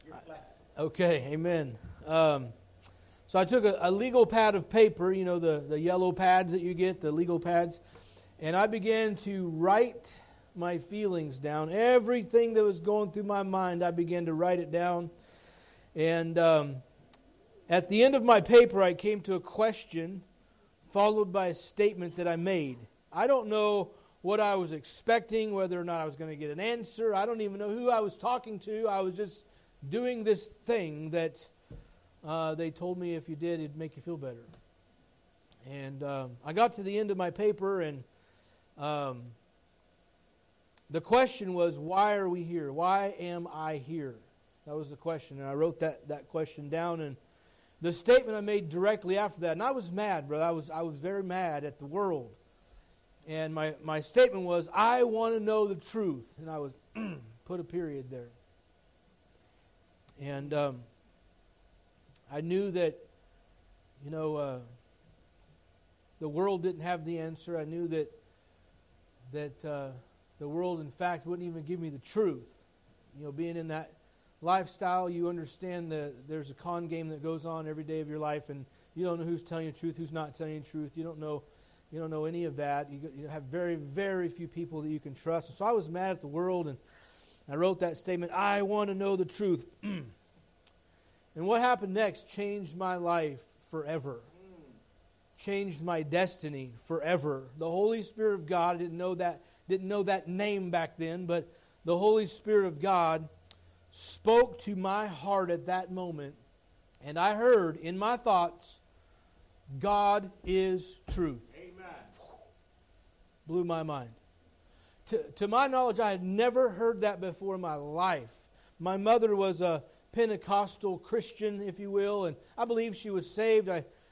Okay, amen. So I took a legal pad of paper, you know, the yellow pads that you get, the legal pads, and I began to write my feelings down. Everything that was going through my mind, I began to write it down. And at the end of my paper, I came to a question followed by a statement that I made. I don't know what I was expecting, whether or not I was going to get an answer. I don't even know who I was talking to. I was just doing this thing that they told me if you did, it'd make you feel better. And I got to the end of my paper, and the question was, why are we here? Why am I here? That was the question, and I wrote that question down. And the statement I made directly after that, and I was mad, brother. I was very mad at the world. And my statement was, I want to know the truth. And I was put a period there. And I knew that, you know, the world didn't have the answer. I knew that the world, in fact, wouldn't even give me the truth. You know, being in that lifestyle, you understand that there's a con game that goes on every day of your life, and you don't know who's telling you the truth, who's not telling you the truth. You don't know any of that. You have very, very few people that you can trust. And so I was mad at the world, and I wrote that statement, I want to know the truth. And what happened next changed my life forever. Changed my destiny forever. The Holy Spirit of God, I didn't know that name back then, but the Holy Spirit of God spoke to my heart at that moment, and I heard in my thoughts, God is truth. Amen. Blew my mind. To my knowledge, I had never heard that before in my life. My mother was a Pentecostal Christian, if you will, and I believe she was saved.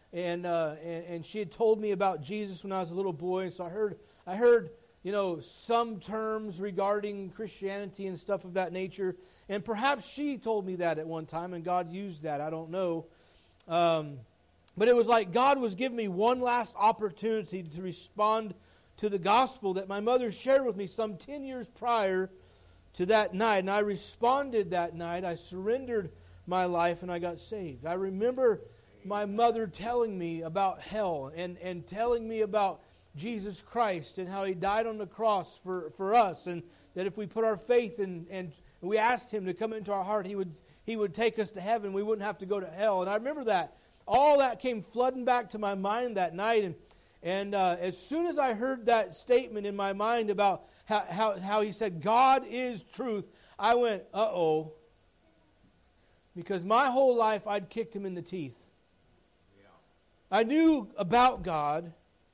And she had told me about Jesus when I was a little boy, and so I heard, you know, some terms regarding Christianity and stuff of that nature. And perhaps she told me that at one time, and God used that. I don't know. But it was like God was giving me one last opportunity to respond to the gospel that my mother shared with me some 10 years prior to that night. And I responded that night. I surrendered my life, and I got saved. I remember my mother telling me about hell and telling me about Jesus Christ and how He died on the cross for us, and that if we put our faith in and we asked Him to come into our heart, He would take us to heaven. We wouldn't have to go to hell. And I remember that. All that came flooding back to my mind that night. And as soon as I heard that statement in my mind about how He said, God is truth, I went, uh-oh. Because my whole life I'd kicked Him in the teeth. I knew about God,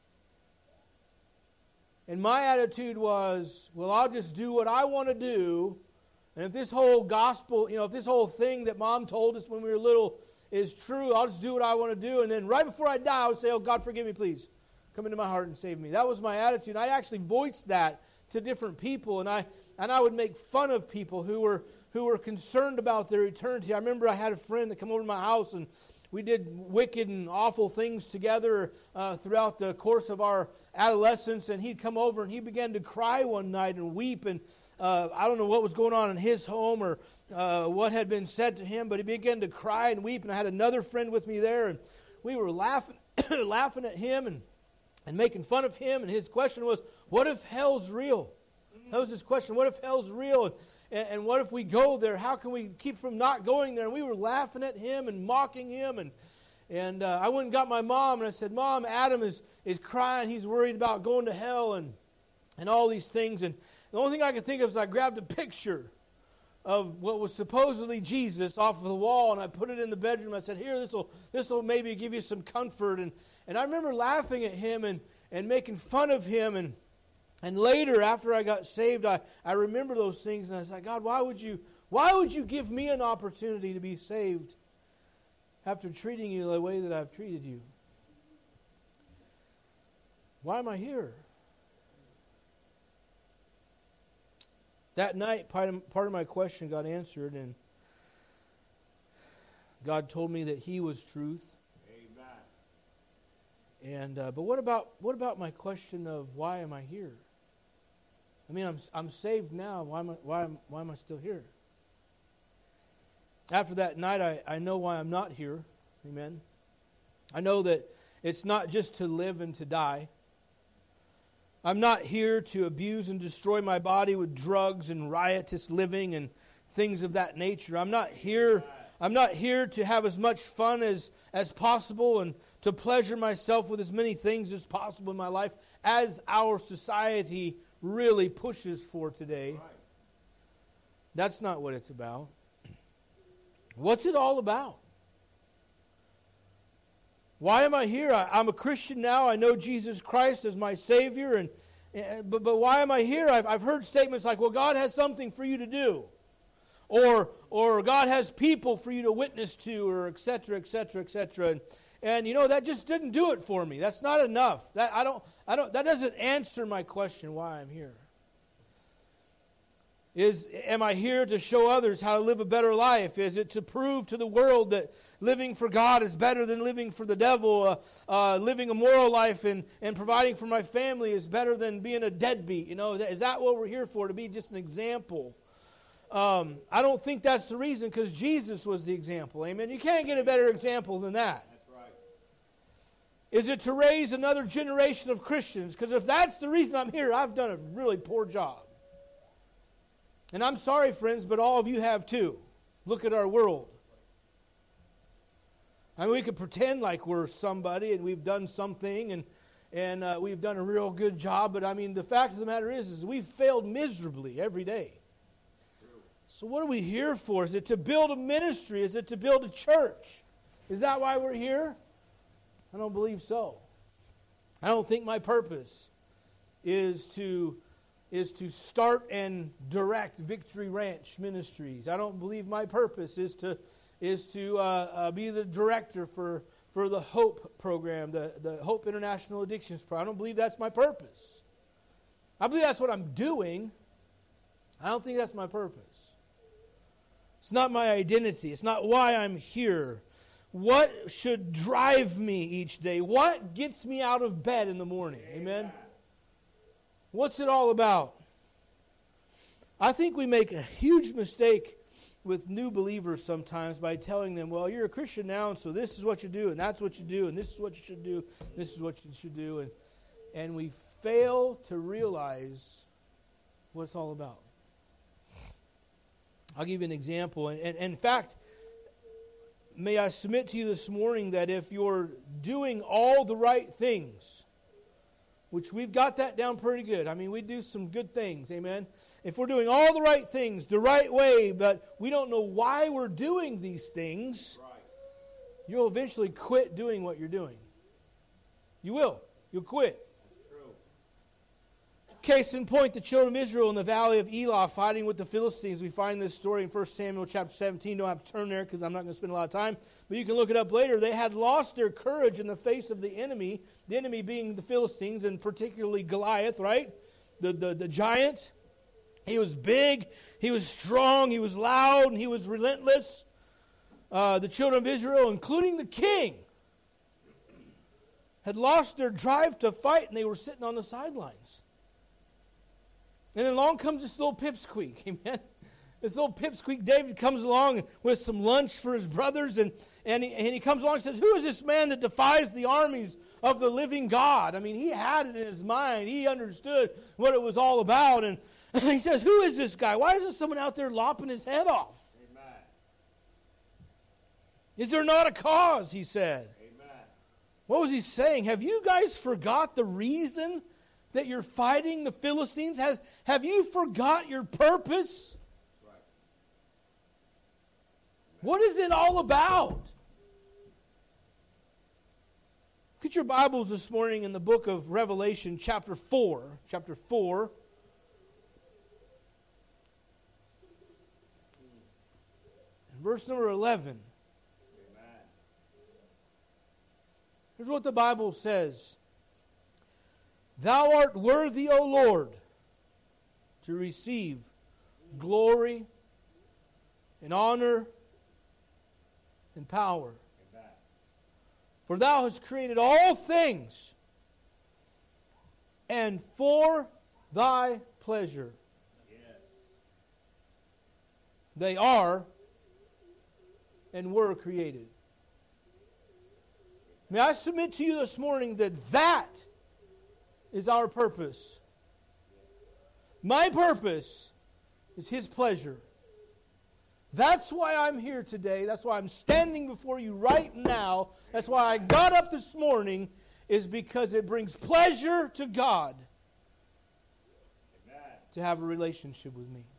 and my attitude was, well, I'll just do what I want to do, and if this whole gospel, you know, if this whole thing that Mom told us when we were little is true, I'll just do what I want to do, and then right before I die, I would say, oh, God, forgive me, please. Come into my heart and save me. That was my attitude. I actually voiced that to different people, and I would make fun of people who were concerned about their eternity. I remember I had a friend that came over to my house, and we did wicked and awful things together throughout the course of our adolescence, and he'd come over and he began to cry one night and weep, and I don't know what was going on in his home or what had been said to him, but he began to cry and weep, and I had another friend with me there, and we were laughing laughing at him and making fun of him, and his question was, what if hell's real? That was his question, what if hell's real? And what if we go there? How can we keep from not going there? And we were laughing at him and mocking him. And I went and got my mom, and I said, Mom, Adam is crying. He's worried about going to hell and all these things. And the only thing I could think of is I grabbed a picture of what was supposedly Jesus off of the wall, and I put it in the bedroom. I said, here, this will maybe give you some comfort. And I remember laughing at him and making fun of him. And later, after I got saved, I remember those things, and I was like, God, why would you give me an opportunity to be saved after treating you the way that I've treated you? Why am I here? That night, part of my question got answered, and God told me that He was truth. Amen. And but what about my question of why am I here? I mean, I'm saved now. Why am I still here? after that night, I know why I'm not here. Amen. I know that it's not just to live and to die. I'm not here to abuse and destroy my body with drugs and riotous living and things of that nature. I'm not here to have as much fun as possible and to pleasure myself with as many things as possible in my life as our society really pushes for today. That's not what it's about. What's it all about? Why am I here? I'm a Christian now. I know Jesus Christ as my Savior. But why am I here? I've heard statements like, well, God has something for you to do. Or God has people for you to witness to, or et cetera, et cetera, et cetera. And you know, that just didn't do it for me. That's not enough. That doesn't answer my question why I'm here. Am I here to show others how to live a better life? Is it to prove to the world that living for God is better than living for the devil? Living a moral life and providing for my family is better than being a deadbeat? You know, is that what we're here for? To be just an example? I don't think that's the reason, because Jesus was the example. Amen. You can't get a better example than that. That's right. Is it to raise another generation of Christians? Because if that's the reason I'm here, I've done a really poor job. And I'm sorry, friends, but all of you have too. Look at our world. I mean, we could pretend like we're somebody and we've done something and we've done a real good job, but I mean, the fact of the matter is we've failed miserably every day. So what are we here for? Is it to build a ministry? Is it to build a church? Is that why we're here? I don't believe so. I don't think my purpose is to start and direct Victory Ranch Ministries. I don't believe my purpose is to be the director for the HOPE program, the Hope International Addictions Program. I don't believe that's my purpose. I believe that's what I'm doing. I don't think that's my purpose. It's not my identity. It's not why I'm here. What should drive me each day? What gets me out of bed in the morning? Amen? What's it all about? I think we make a huge mistake with new believers sometimes by telling them, well, you're a Christian now, and so this is what you do, and that's what you do, and this is what you should do, this is what you should do. And we fail to realize what it's all about. I'll give you an example. And in fact, may I submit to you this morning that if you're doing all the right things, which we've got that down pretty good. I mean, we do some good things, amen? If we're doing all the right things the right way, but we don't know why we're doing these things, you'll eventually quit doing what you're doing. You will. You'll quit. Case in point, the children of Israel in the valley of Elah fighting with the Philistines. We find this story in 1 Samuel chapter 17. Don't have to turn there because I'm not going to spend a lot of time. But you can look it up later. They had lost their courage in the face of the enemy being the Philistines, and particularly Goliath, right? The giant. He was big, he was strong, he was loud, and he was relentless. The children of Israel, including the king, had lost their drive to fight, and they were sitting on the sidelines. And then along comes this little pipsqueak, amen? This little pipsqueak, David, comes along with some lunch for his brothers, and he comes along and says, who is this man that defies the armies of the living God? I mean, he had it in his mind. He understood what it was all about. And he says, who is this guy? Why isn't someone out there lopping his head off? Amen. Is there not a cause, he said. Amen. What was he saying? Have you guys forgot the reason that you're fighting the Philistines? Have you forgot your purpose? Right. What is it all about? Look at your Bibles this morning in the book of Revelation, chapter 4. Chapter 4. And verse number 11. Amen. Here's what the Bible says. Thou art worthy, O Lord, to receive glory and honor and power. Amen. For thou hast created all things, and for thy pleasure Yes. they are and were created. May I submit to you this morning that that is our purpose. My purpose is His pleasure. That's why I'm here today. That's why I'm standing before you right now. That's why I got up this morning, is because it brings pleasure to God to have a relationship with me.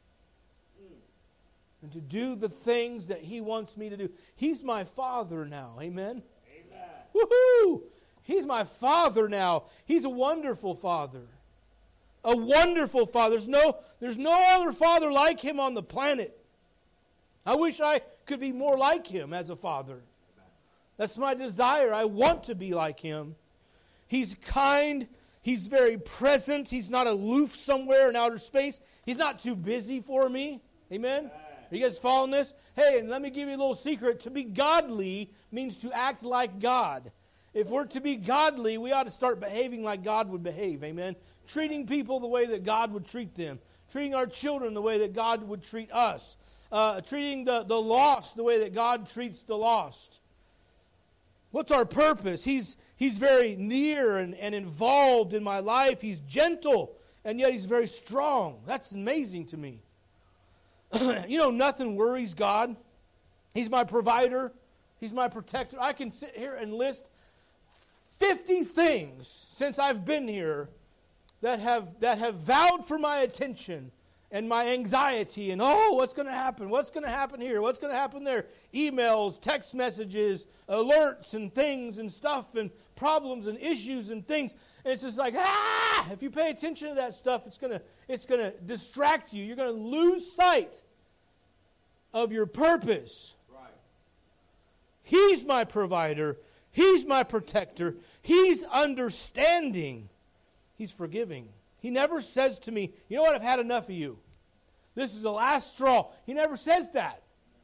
And to do the things that He wants me to do. He's my Father now. Amen? Amen. Woohoo! He's my Father now. He's a wonderful Father. A wonderful Father. There's no other Father like Him on the planet. I wish I could be more like Him as a father. That's my desire. I want to be like Him. He's kind. He's very present. He's not aloof somewhere in outer space. He's not too busy for me. Amen? Are you guys following this? Hey, and let me give you a little secret. To be godly means to act like God. If we're to be godly, we ought to start behaving like God would behave. Amen? Treating people the way that God would treat them. Treating our children the way that God would treat us. Treating the lost the way that God treats the lost. What's our purpose? He's very near and involved in my life. He's gentle, and yet He's very strong. That's amazing to me. Nothing worries God. He's my provider. He's my protector. I can sit here and list 50 things since I've been here that have vowed for my attention and my anxiety, and what's going to happen? What's going to happen here? What's going to happen there? Emails, text messages, alerts and things and stuff and problems and issues and things. And it's just like, if you pay attention to that stuff, it's going to distract you. You're going to lose sight of your purpose. Right. He's my provider. He's my protector. He's understanding. He's forgiving. He never says to me, you know what, I've had enough of you. This is the last straw. He never says that.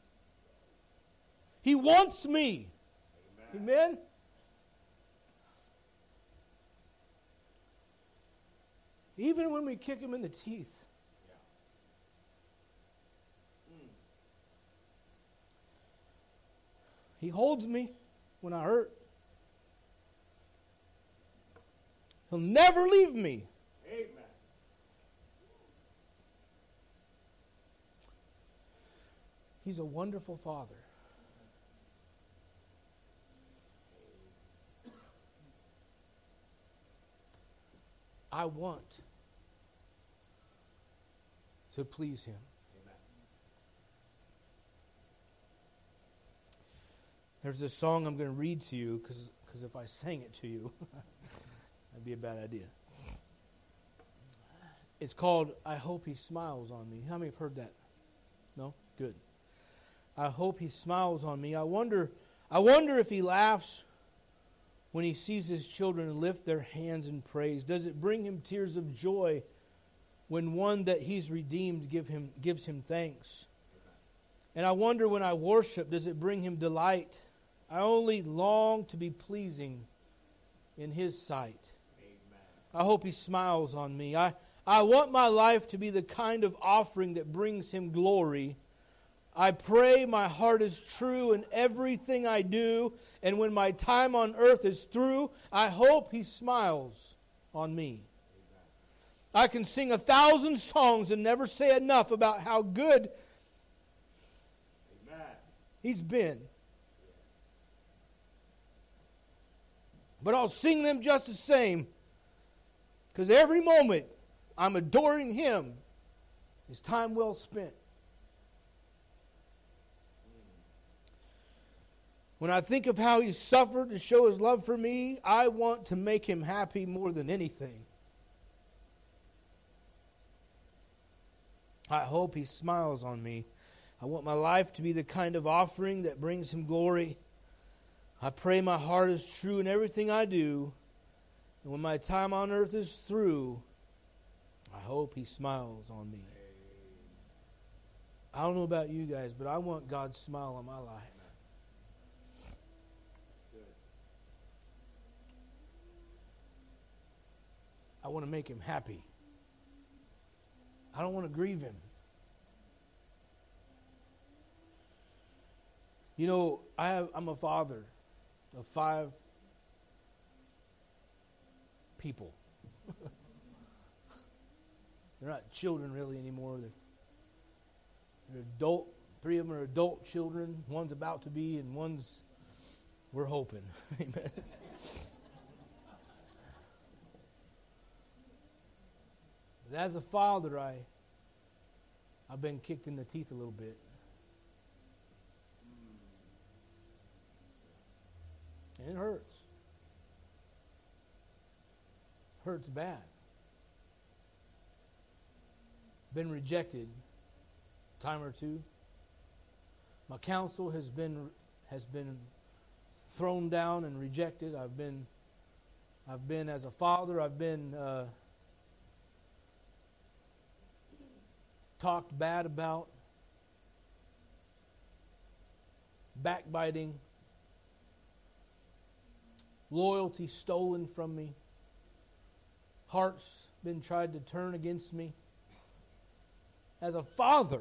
He wants me. Amen? Amen? Even when we kick him in the teeth. He holds me when I hurt. He'll never leave me. Amen. He's a wonderful Father. I want to please Him. Amen. There's this song I'm going to read to you because if I sang it to you, that'd be a bad idea. It's called I Hope He Smiles on Me. How many have heard that? No? Good. I hope He smiles on me. I wonder if He laughs when He sees His children lift their hands in praise. Does it bring Him tears of joy when one that He's redeemed gives Him thanks? And I wonder when I worship, does it bring Him delight? I only long to be pleasing in His sight. Amen. I hope He smiles on me. I want my life to be the kind of offering that brings Him glory. I pray my heart is true in everything I do, and when my time on earth is through, I hope He smiles on me. Amen. I can sing 1,000 songs and never say enough about how good Amen. He's been. But I'll sing them just the same, because every moment I'm adoring Him is time well spent. When I think of how He suffered to show His love for me, I want to make Him happy more than anything. I hope He smiles on me. I want my life to be the kind of offering that brings Him glory. I pray my heart is true in everything I do. And when my time on earth is through, I hope He smiles on me. I don't know about you guys, but I want God's smile on my life. I want to make Him happy. I don't want to grieve Him. You know, I'm a father of 5 people. They're not children really anymore. They're adult. 3 of them are adult children. One's about to be, and one's, we're hoping. Amen. But as a father, I've been kicked in the teeth a little bit. And it hurts. Hurts bad. Been rejected a time or 2. My counsel has been thrown down and rejected. I've been as a father, I've been talked bad about, backbiting, loyalty stolen from me, hearts been tried to turn against me. As a father,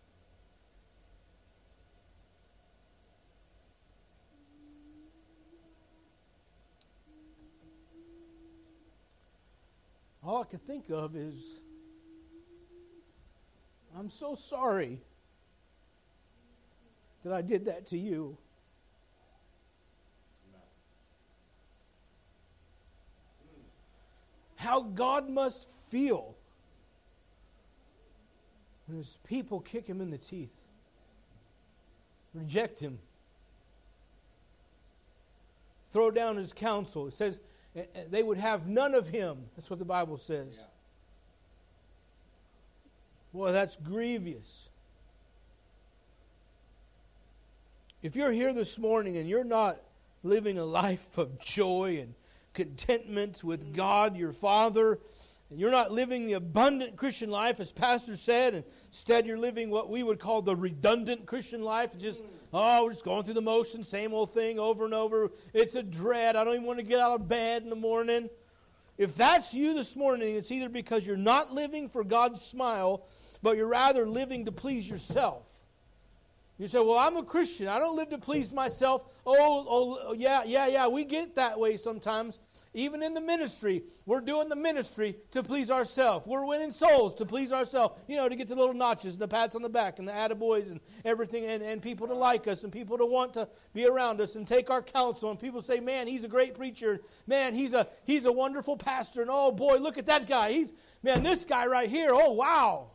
all I can think of is, I'm so sorry that I did that to you. How God must feel when His people kick Him in the teeth, reject Him, throw down His counsel. It says they would have none of Him. That's what the Bible says. Yeah. Boy, that's grievous. If you're here this morning and you're not living a life of joy and contentment with God, your Father, and you're not living the abundant Christian life, as Pastor said, and instead you're living what we would call the redundant Christian life, just, we're just going through the motions, same old thing over and over. It's a dread. I don't even want to get out of bed in the morning. If that's you this morning, it's either because you're not living for God's smile, but you're rather living to please yourself. You say, well, I'm a Christian. I don't live to please myself. Yeah, we get that way sometimes. Even in the ministry, we're doing the ministry to please ourselves. We're winning souls to please ourselves. You know, to get the little notches and the pats on the back and the attaboys and everything, and people to like us and people to want to be around us and take our counsel. And people say, man, he's a great preacher. Man, he's a wonderful pastor. And oh, boy, look at that guy. This guy right here, oh, wow.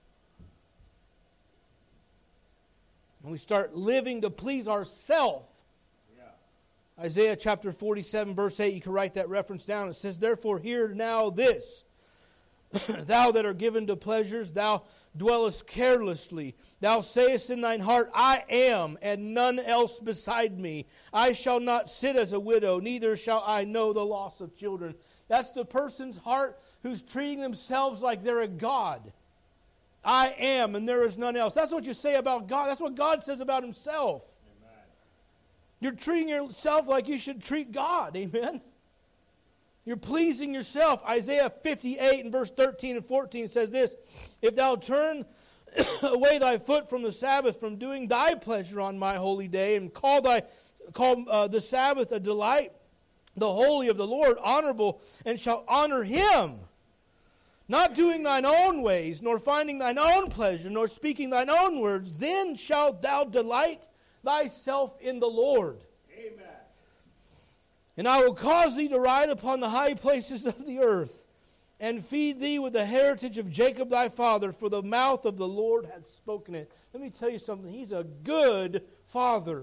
And we start living to please ourselves. Isaiah chapter 47, verse 8, you can write that reference down. It says, therefore hear now this, thou that art given to pleasures, thou dwellest carelessly. Thou sayest in thine heart, I am, and none else beside me. I shall not sit as a widow, neither shall I know the loss of children. That's the person's heart who's treating themselves like they're a God. I am, and there is none else. That's what you say about God. That's what God says about Himself. You're treating yourself like you should treat God. Amen? You're pleasing yourself. Isaiah 58 and verse 13 and 14 says this, if thou turn away thy foot from the Sabbath, from doing thy pleasure on my holy day, and call the Sabbath a delight, the holy of the Lord honorable, and shall honor Him, not doing thine own ways, nor finding thine own pleasure, nor speaking thine own words, then shalt thou delight thyself in the Lord. Amen. And I will cause thee to ride upon the high places of the earth, and feed thee with the heritage of Jacob thy father, for the mouth of the Lord hath spoken it. Let me tell you something. He's a good father.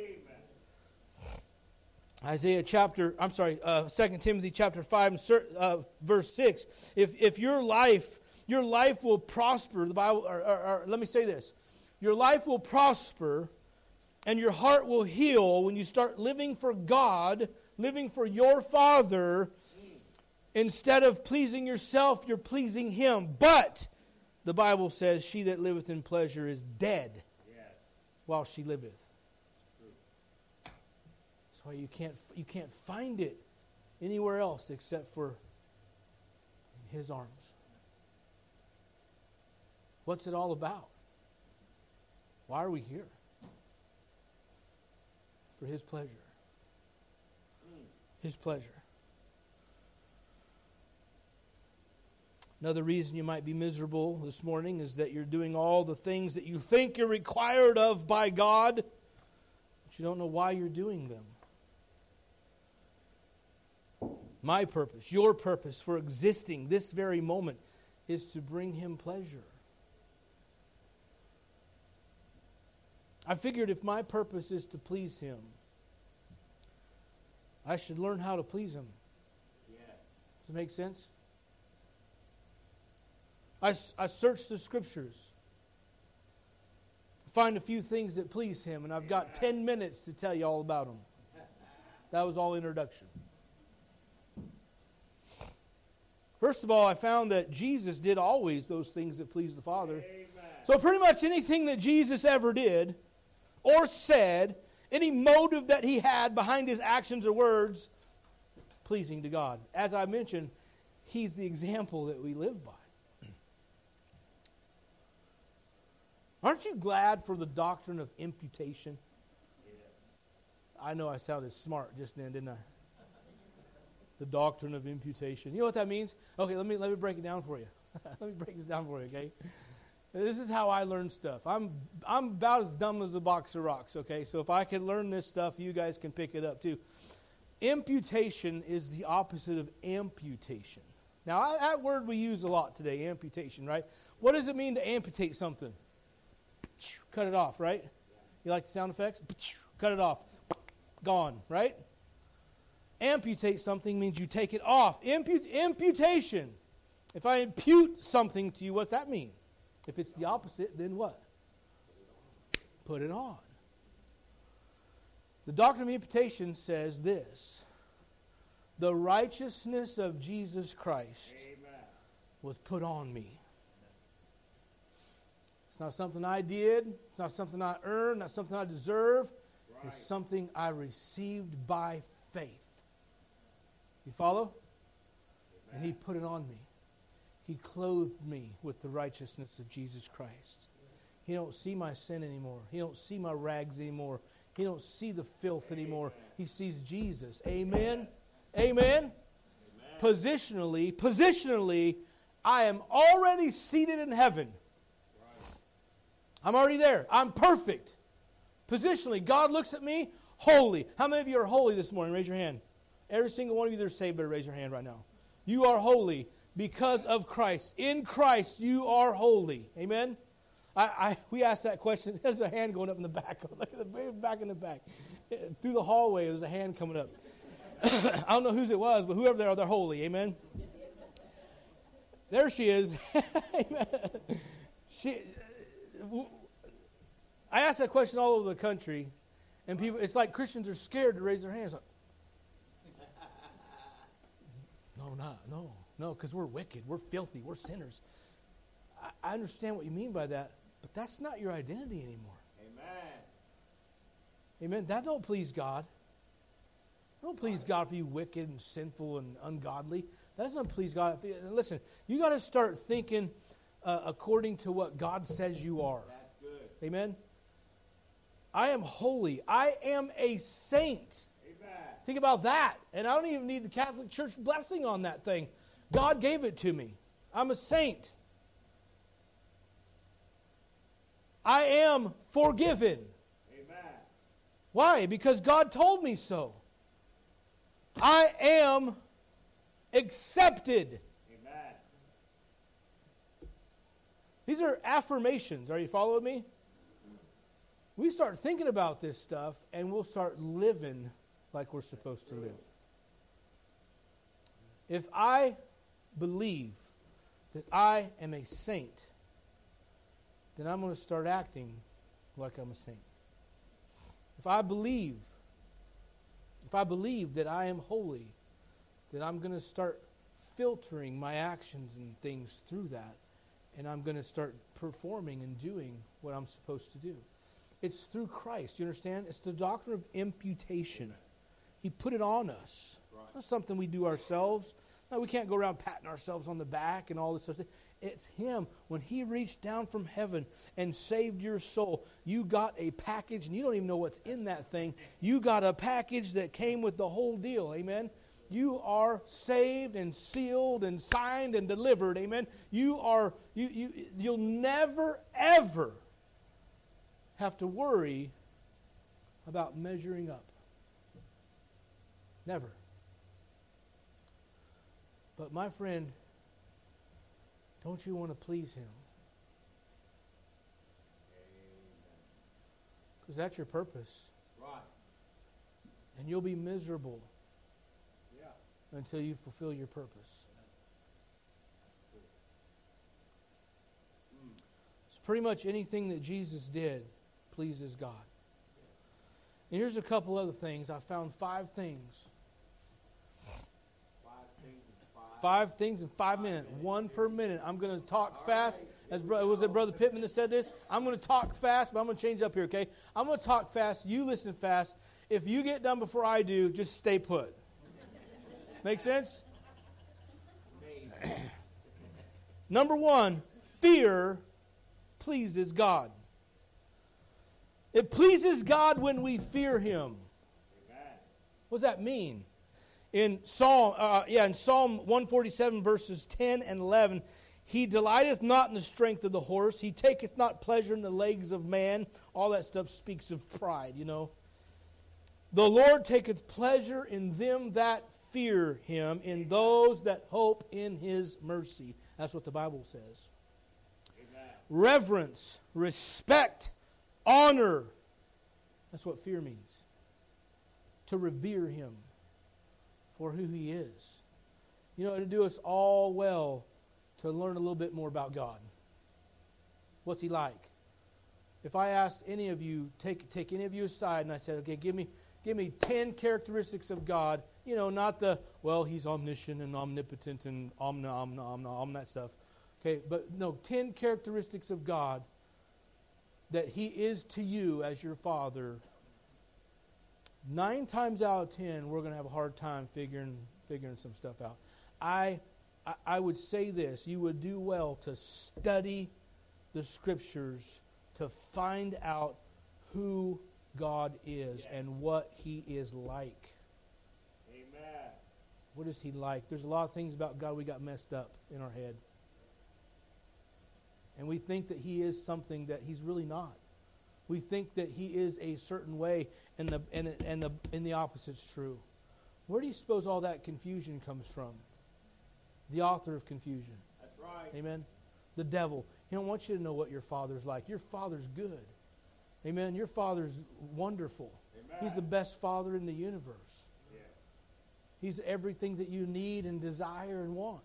Amen. 2 Timothy chapter 5 and verse 6. If your life will prosper, the Bible, or let me say this. Your life will prosper and your heart will heal when you start living for God, living for your Father. Instead of pleasing yourself, you're pleasing Him. But the Bible says, she that liveth in pleasure is dead while she liveth. That's why you can't find it anywhere else except for in His arms. What's it all about? Why are we here? for His pleasure. His pleasure. Another reason you might be miserable this morning is that you're doing all the things that you think you're required of by God, but you don't know why you're doing them. My purpose, your purpose for existing this very moment is to bring Him pleasure. I figured if my purpose is to please Him, I should learn how to please Him. Does it make sense? I search the Scriptures, find a few things that please Him, and I've got 10 minutes to tell you all about them. That was all introduction. First of all, I found that Jesus did always those things that pleased the Father. Amen. So pretty much anything that Jesus ever did or said, any motive that He had behind His actions or words, pleasing to God. As I mentioned, He's the example that we live by. Aren't you glad for the doctrine of imputation? I know I sounded smart just then, didn't I? The doctrine of imputation. You know what that means? Okay, let me break it down for you. Let me break this down for you, okay? This is how I learn stuff. I'm about as dumb as a box of rocks, okay? So if I can learn this stuff, you guys can pick it up too. Imputation is the opposite of amputation. Now, that word we use a lot today, amputation, right? What does it mean to amputate something? Cut it off, right? You like the sound effects? Cut it off. Gone, right? Amputate something means you take it off. Imputation. If I impute something to you, what's that mean? If it's the opposite, then what? Put it on. The doctrine of imputation says this: the righteousness of Jesus Christ was put on me. It's not something I did. It's not something I earned. Not something I deserve. Right. It's something I received by faith. You follow? Amen. And He put it on me. He clothed me with the righteousness of Jesus Christ. He don't see my sin anymore. He don't see my rags anymore. He don't see the filth anymore. He sees Jesus. Amen? Amen? Amen. Positionally, I am already seated in heaven. I'm already there. I'm perfect. Positionally, God looks at me, holy. How many of you are holy this morning? Raise your hand. Every single one of you that are saved better raise your hand right now. You are holy because of Christ. In Christ, you are holy. Amen? We asked that question. There's a hand going up in the back. Look at the back in the back. Through the hallway, there's a hand coming up. I don't know whose it was, but whoever they are, they're holy. Amen? There she is. Amen. I ask that question all over the country, and people, it's like Christians are scared to raise their hands. Like, no, because we're wicked, we're filthy, we're sinners. I understand what you mean by that, but that's not your identity anymore. Amen. That don't please God. Don't please God for you wicked and sinful and ungodly. That doesn't please God. Listen, you got to start thinking according to what God says you are. That's good. Amen. I am holy. I am a saint. Amen. Think about that. And I don't even need the Catholic Church blessing on that thing. God gave it to me. I'm a saint. I am forgiven. Amen. Why? Because God told me so. I am accepted. Amen. These are affirmations. Are you following me? We start thinking about this stuff and we'll start living like we're supposed to live. If I believe that I am a saint, then I'm going to start acting like I'm a saint. If I believe that I am holy, then I'm going to start filtering my actions and things through that, and I'm going to start performing and doing what I'm supposed to do. It's through Christ. You understand? It's the doctrine of imputation. Amen. He put it on us. Right. It's not something we do ourselves. No, we can't go around patting ourselves on the back and all this stuff. It's Him. When He reached down from heaven and saved your soul, you got a package, and you don't even know what's in that thing. You got a package that came with the whole deal. Amen? You are saved and sealed and signed and delivered. Amen? You'll never, ever have to worry about measuring up. Never. But my friend, don't you want to please Him? Because that's your purpose. Right. And you'll be miserable until you fulfill your purpose. It's pretty much anything that Jesus did pleases God. And here's a couple other things. I found 5 things. 5 things in 5 minutes. 1 per minute. I'm going to talk fast. Was it Brother Pittman that said this? I'm going to talk fast, but I'm going to change up here, okay? I'm going to talk fast. You listen fast. If you get done before I do, just stay put. Make sense? Number 1, fear pleases God. It pleases God when we fear Him. What does that mean? In Psalm 147, verses 10 and 11, He delighteth not in the strength of the horse. He taketh not pleasure in the legs of man. All that stuff speaks of pride, you know. The Lord taketh pleasure in them that fear Him, in those that hope in His mercy. That's what the Bible says. Amen. Reverence, respect, honor. That's what fear means. To revere Him for who He is. You know, it'll do us all well to learn a little bit more about God. What's He like? If I asked any of you, take any of you aside, and I said, okay, give me 10 characteristics of God. You know, not the, well, He's omniscient and omnipotent and that stuff. Okay, but no, 10 characteristics of God that He is to you as your Father. 9 times out of 10, we're going to have a hard time figuring some stuff out. I would say this: you would do well to study the Scriptures to find out who God is and what He is like. Amen. What is He like? There's a lot of things about God we got messed up in our head. And we think that He is something that He's really not. We think that He is a certain way, and the opposite's true. Where do you suppose all that confusion comes from? The author of confusion. That's right. Amen. The devil. He don't want you to know what your Father's like. Your Father's good. Amen. Your Father's wonderful. Amen. He's the best Father in the universe. Yes. He's everything that you need and desire and want.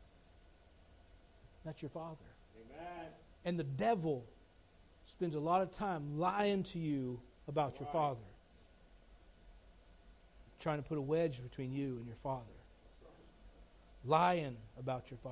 That's your Father. Amen. And the devil spends a lot of time lying to you about your Father. Trying to put a wedge between you and your Father. Lying about your Father.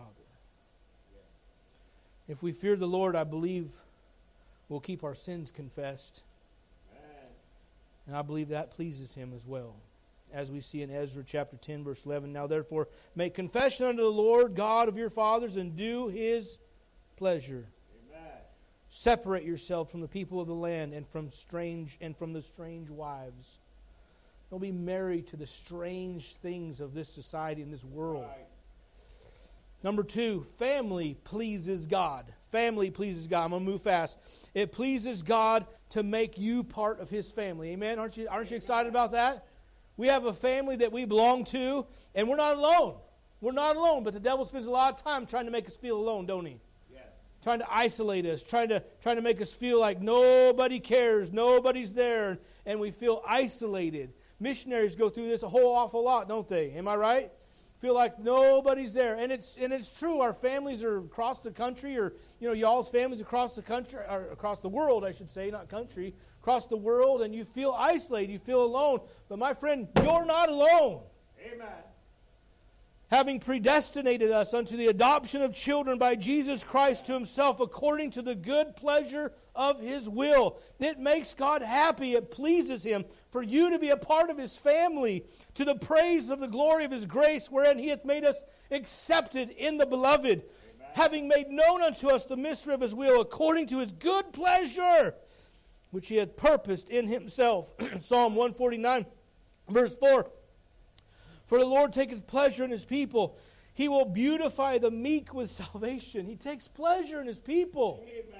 If we fear the Lord, I believe we'll keep our sins confessed. Amen. And I believe that pleases Him as well. As we see in Ezra chapter 10, verse 11. Now therefore, make confession unto the Lord God of your fathers, and do His pleasure. Amen. Separate yourself from the people of the land and from the strange wives. Don't be married to the strange things of this society and this world. Right. Number 2, family pleases God. Family pleases God. I'm going to move fast. It pleases God to make you part of His family. Amen? Aren't you excited about that? We have a family that we belong to, and we're not alone. We're not alone, but the devil spends a lot of time trying to make us feel alone, don't he? Yes. Trying to isolate us, trying to make us feel like nobody cares, nobody's there, and we feel isolated. Missionaries go through this a whole awful lot, don't they? Am I right? Feel like nobody's there. And it's true. Our families are across the country, or y'all's families across the country, or across the world, I should say, not country, across the world, and you feel isolated, you feel alone. But my friend, you're not alone. Amen. Having predestinated us unto the adoption of children by Jesus Christ to Himself, according to the good pleasure of His will. It makes God happy. It pleases Him for you to be a part of His family, to the praise of the glory of His grace, wherein He hath made us accepted in the Beloved. Amen. having made known unto us the mystery of his will, according to his good pleasure, which he hath purposed in himself. Psalm 149, verse 4. For the Lord taketh pleasure in his people. He will beautify the meek with salvation. He takes pleasure in his people. Amen.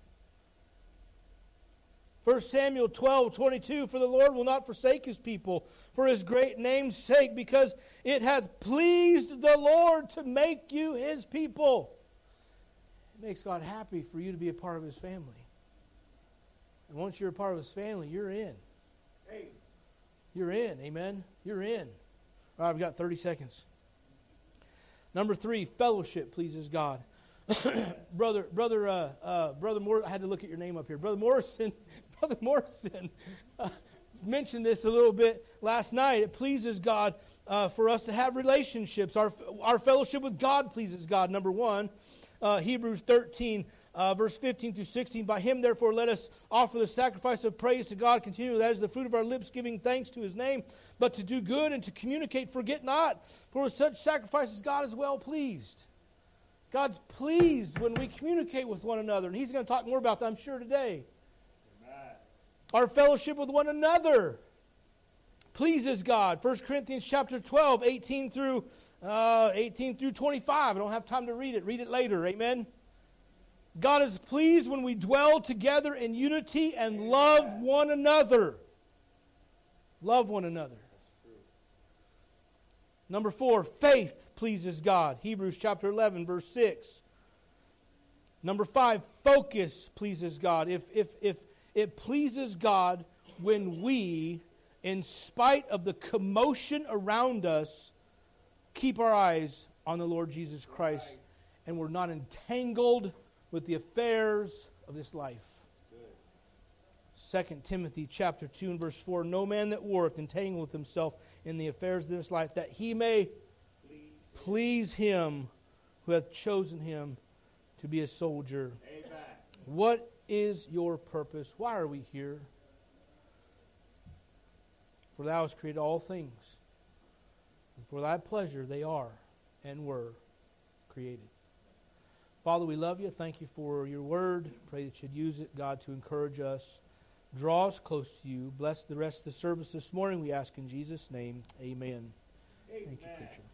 1 Samuel 12:22, for the Lord will not forsake his people for his great name's sake, because it hath pleased the Lord to make you his people. It makes God happy for you to be a part of his family. And once you're a part of his family, you're in. Hey. You're in, amen? You're in. All right, I've got 30 seconds. Number 3, fellowship pleases God. Brother Morrison, I had to look at your name up here. Brother Morrison mentioned this a little bit last night. It pleases God for us to have relationships. Our fellowship with God pleases God. Number 1, Hebrews 13, verse 15 through 16. By him, therefore, let us offer the sacrifice of praise to God continually. That is the fruit of our lips, giving thanks to his name. But to do good and to communicate, forget not. For with such sacrifices, God is well pleased. God's pleased when we communicate with one another. And he's going to talk more about that, I'm sure, today. Amen. Our fellowship with one another pleases God. 1 Corinthians chapter 12, 18 through 25. I don't have time to read it. Read it later. Amen. God is pleased when we dwell together in unity and love one another. Love one another. Number 4, faith pleases God. Hebrews chapter 11, verse 6. Number 5, focus pleases God. If it pleases God when we, in spite of the commotion around us, keep our eyes on the Lord Jesus Christ, and we're not entangled with the affairs of this life. 2 Timothy chapter 2 and verse 4, no man that warreth entangleth himself in the affairs of this life, that he may please him who hath chosen him to be a soldier. Amen. What is your purpose? Why are we here? For thou hast created all things, and for thy pleasure they are and were created. Father, we love you. Thank you for your word. Pray that you'd use it, God, to encourage us. Draw us close to you. Bless the rest of the service this morning. We ask in Jesus' name. Amen. Amen. Thank you, preacher.